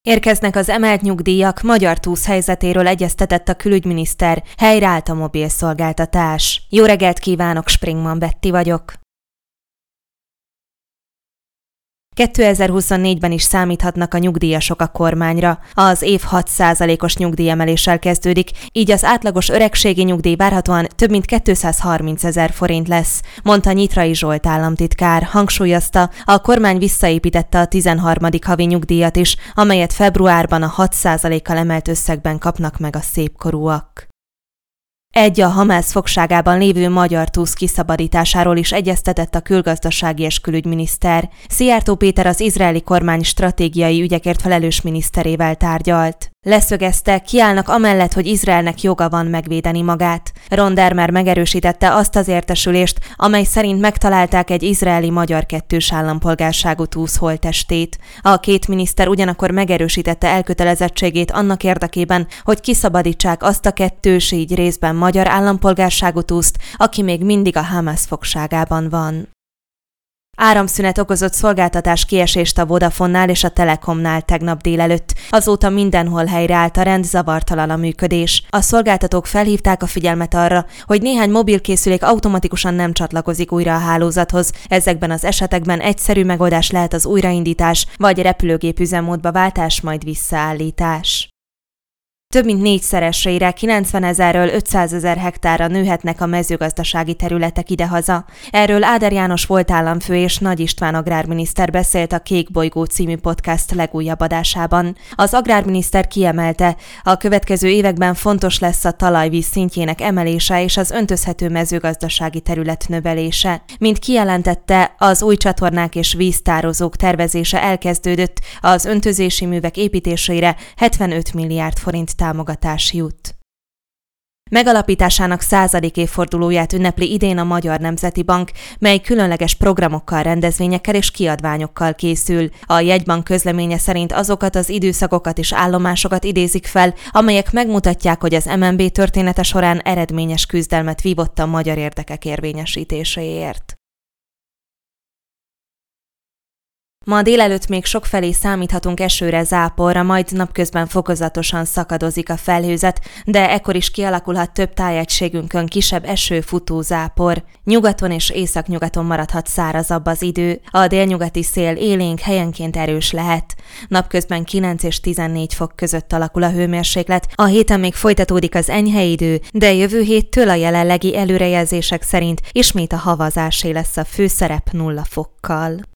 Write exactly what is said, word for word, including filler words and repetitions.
Érkeznek az emelt nyugdíjak, Magyar Túsz helyzetéről egyeztetett a külügyminiszter, helyreállt a mobilszolgáltatás. Jó reggelt kívánok, Springman Betti vagyok. kétezer-huszonnégyben is számíthatnak a nyugdíjasok a kormányra. Az év hat százalékos nyugdíjemeléssel kezdődik, így az átlagos öregségi nyugdíj várhatóan több mint kétszázharmincezer forint lesz, mondta Nyitrai Zsolt államtitkár. Hangsúlyozta, a kormány visszaépítette a tizenharmadik havi nyugdíjat is, amelyet februárban a hat százalékkal emelt összegben kapnak meg a szépkorúak. Egy a Hamász fogságában lévő Magyar Túsz kiszabadításáról is egyeztetett a külgazdasági és külügyminiszter. Szijjártó Péter az izraeli kormány stratégiai ügyekért felelős miniszterével tárgyalt. Leszögezte, kiállnak amellett, hogy Izraelnek joga van megvédeni magát. Ron Dermer megerősítette azt az értesülést, amely szerint megtalálták egy izraeli-magyar kettős állampolgárságú túsz holttestét. A két miniszter ugyanakkor megerősítette elkötelezettségét annak érdekében, hogy kiszabadítsák azt a kettős, így részben magyar állampolgárságú túszt, aki még mindig a Hamász fogságában van. Áramszünet okozott szolgáltatás kiesést a Vodafonnál és a Telekomnál tegnap délelőtt. Azóta mindenhol helyreállt a rend, zavartalan a működés. A szolgáltatók felhívták a figyelmet arra, hogy néhány mobilkészülék automatikusan nem csatlakozik újra a hálózathoz. Ezekben az esetekben egyszerű megoldás lehet az újraindítás, vagy repülőgép üzemmódba váltás, majd visszaállítás. Több mint négyszeresére, kilencvenezerről ötszázezer hektárra nőhetnek a mezőgazdasági területek idehaza. Erről Áder János volt államfő és Nagy István agrárminiszter beszélt a Kék bolygó című podcast legújabb adásában. Az agrárminiszter kiemelte, a következő években fontos lesz a talajvíz szintjének emelése és az öntözhető mezőgazdasági terület növelése. Mint kijelentette, az új csatornák és víztározók tervezése elkezdődött, az öntözési művek építésére hetvenöt milliárd forint támogatás jut. Megalapításának századik évfordulóját ünnepli idén a Magyar Nemzeti Bank, mely különleges programokkal, rendezvényekkel és kiadványokkal készül. A jegybank közleménye szerint azokat az időszakokat és állomásokat idézik fel, amelyek megmutatják, hogy az em en bé története során eredményes küzdelmet vívott a magyar érdekek érvényesítéséért. Ma délelőtt még sokfelé számíthatunk esőre, záporra, majd napközben fokozatosan szakadozik a felhőzet, de ekkor is kialakulhat több tájegységünkön kisebb eső, futó, zápor. Nyugaton és északnyugaton maradhat szárazabb az idő, a délnyugati szél élénk, helyenként erős lehet. Napközben kilenc és tizennégy fok között alakul a hőmérséklet, a héten még folytatódik az enyhe idő, de jövő héttől a jelenlegi előrejelzések szerint ismét a havazásé lesz a főszerep nulla fokkal.